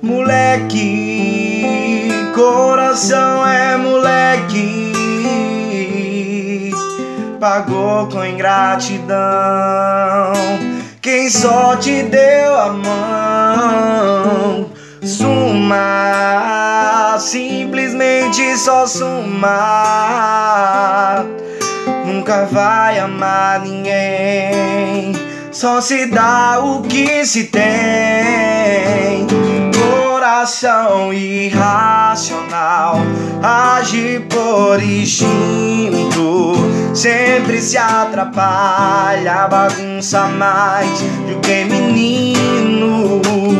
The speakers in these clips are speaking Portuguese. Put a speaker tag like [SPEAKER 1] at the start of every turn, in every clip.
[SPEAKER 1] Moleque, coração é moleque, pagou com ingratidão quem só te deu a mão. Suma, simplesmente só suma. Nunca vai amar ninguém, só se dá o que se tem. Coração irracional age por instinto, sempre se atrapalha, bagunça mais do que menino.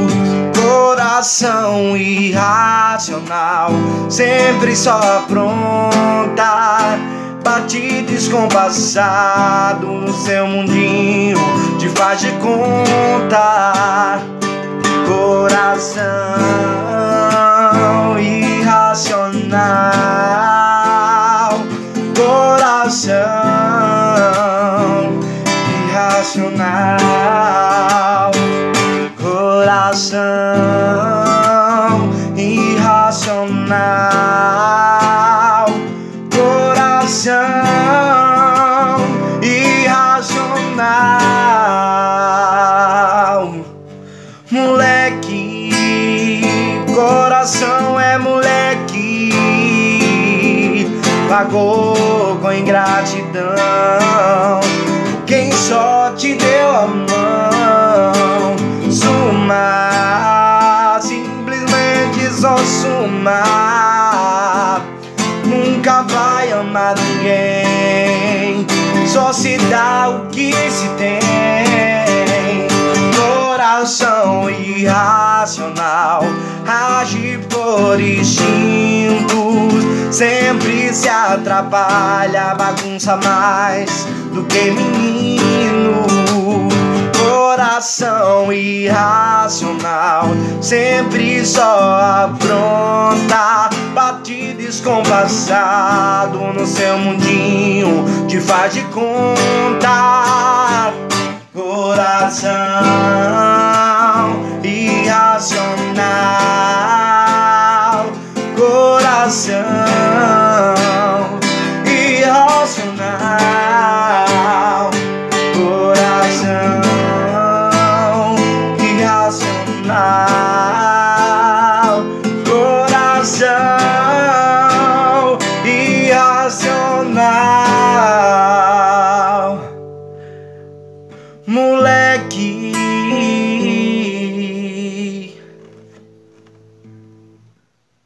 [SPEAKER 1] Coração irracional sempre só apronta, bate descompassado no seu mundinho, te faz de conta. Coração irracional, coração irracional, coração irracional, coração irracional. Moleque, coração é moleque, pagou com ingratidão quem só te deu a mão. Suma, simplesmente só suma. Nunca vai amar ninguém, só se dá o que se tem. Coração irracional age por instintos, sempre se atrapalha, bagunça mais do que menino. Coração irracional sempre só apronta, bate descompassado no seu mundinho, te faz de conta. Coração irracional,